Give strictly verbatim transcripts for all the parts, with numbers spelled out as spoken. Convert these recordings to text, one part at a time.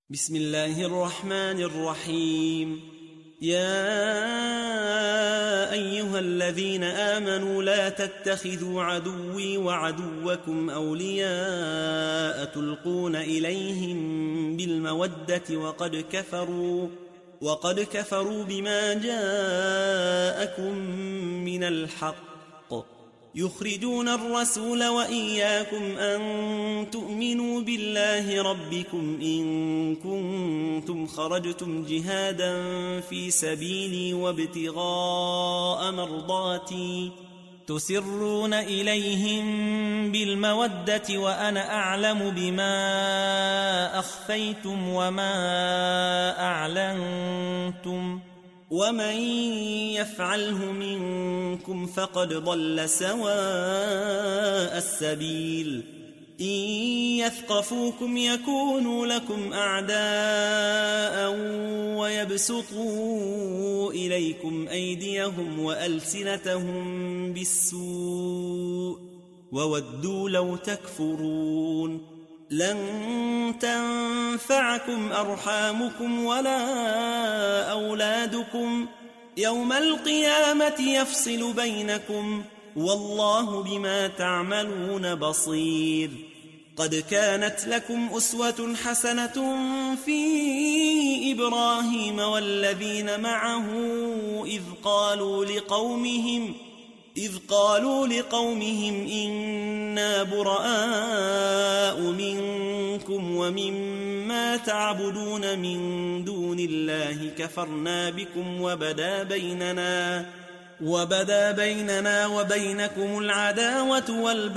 بسم الله الرحمن الرحيم. يا أيها الذين آمنوا لا تتخذوا عدوي وعدوكم أولياء تلقون إليهم بالمودة وقد كفروا وقد كفروا بما جاءكم من الحق يخرجون الرسول وإياكم أن تؤمنوا بالله ربكم إن كنتم خرجتم جهادا في سبيلي وابتغاء مرضاتي تسرون إليهم بالمودة وأنا أعلم بما أخفيتم وما أعلنتم ومن يفعله منكم فقد ضل سواء السبيل. إن يثقفوكم يكونوا لكم أعداء ويبسطوا إليكم أيديهم وألسنتهم بالسوء وودوا لو تكفرون. لن تنفعكم أرحامكم ولا أولادكم يوم القيامة يفصل بينكم والله بما تعملون بصير. قد كانت لكم أسوة حسنة في إبراهيم والذين معه إذ قالوا لقومهم إذ قالوا لقومهم إنا براء منكم ومما تعبدون من دون الله كفرنا بكم وبدا بيننا وبدا بيننا وبينكم العداوة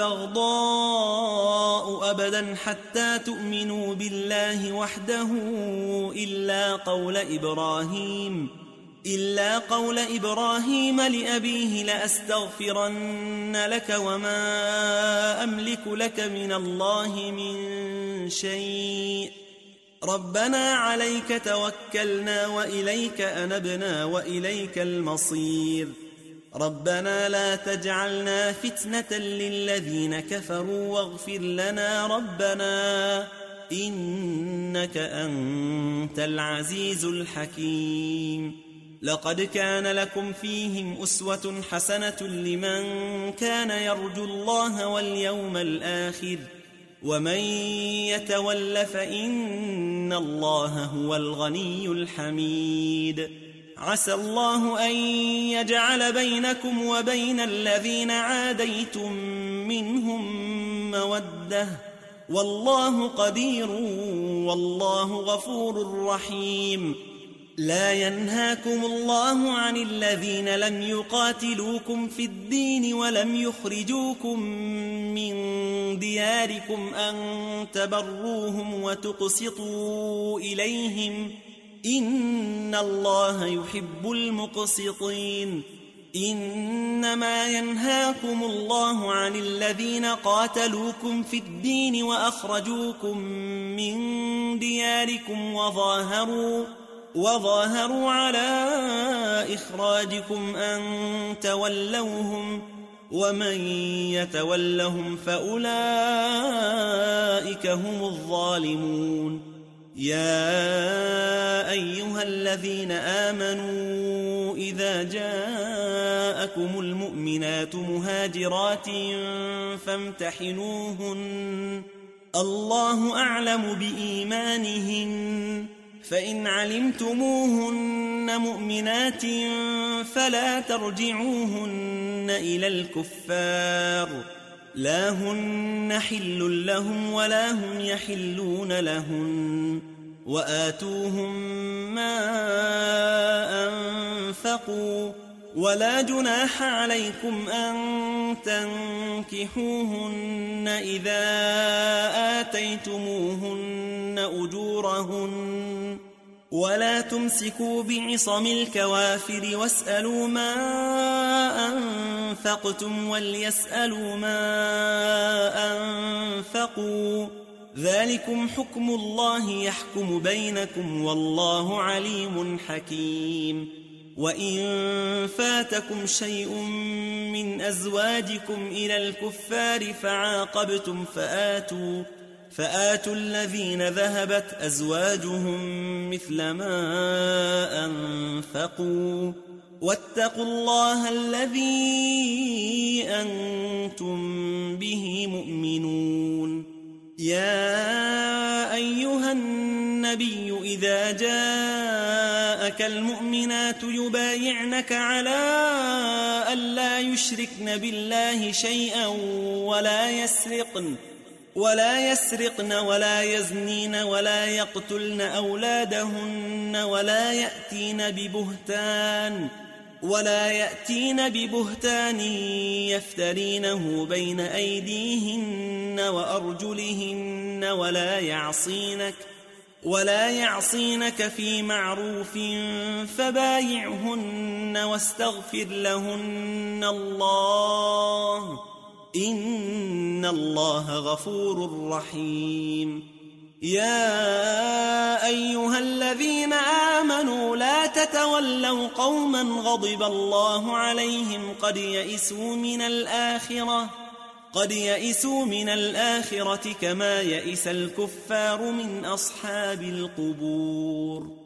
والبغضاء أبدا حتى تؤمنوا بالله وحده إلا قول إبراهيم إلا قول إبراهيم لأبيه لأستغفرن لك وما أملك لك من الله من شيء ربنا عليك توكلنا وإليك أنبنا وإليك المصير. ربنا لا تجعلنا فتنة للذين كفروا واغفر لنا ربنا إنك أنت العزيز الحكيم. لقد كان لكم فيهم أسوة حسنة لمن كان يرجو الله واليوم الآخر ومن يتول فإن الله هو الغني الحميد. عسى الله أن يجعل بينكم وبين الذين عاديتم منهم مودة والله قدير والله غفور رحيم. لا ينهاكم الله عن الذين لم يقاتلوكم في الدين ولم يخرجوكم من دياركم أن تبروهم وتقسطوا إليهم إن الله يحب المقسطين. إنما ينهاكم الله عن الذين قاتلوكم في الدين وأخرجوكم من دياركم وظاهروا وظاهروا على إخراجكم أن تولوهم ومن يتولهم فأولئك هم الظالمون. يا أيها الذين آمنوا إذا جاءكم المؤمنات مهاجرات فامتحنوهن الله أعلم بإيمانهن فإن علمتموهن مؤمنات فلا ترجعوهن إلى الكفار لا هن حل لهم ولا هم يحلون لهن وآتوهم ما أنفقوا ولا جناح عليكم أن تنكحوهن إذا آتيتموهن أجورهن ولا تمسكوا بعصم الكوافر واسألوا ما أنفقتم وليسألوا ما أنفقوا ذلكم حكم الله يحكم بينكم والله عليم حكيم. وإن فاتكم شيء من أزواجكم إلى الكفار فعاقبتم فآتوا فآتوا الذين ذهبت أزواجهم مثل ما أنفقوا واتقوا الله الذي أنتم به مؤمنون. يا أيها النبي إذا جاءك المؤمنات يبايعنك على ألا يشركن بالله شيئا ولا يسرقن ولا يسرقن ولا يزنين ولا يقتلن أولادهن ولا يأتين ببهتان ولا يأتين ببهتان يفترينه بين أيديهن وأرجلهن ولا يعصينك ولا يعصينك في معروف فبايعهن واستغفر لهن الله إن الله غفور رحيم. يا أيها الذين آمنوا لا تتولوا قوما غضب الله عليهم قد يئسوا من الآخرة قد يئسوا من الآخرة كما يئس الكفار من أصحاب القبور.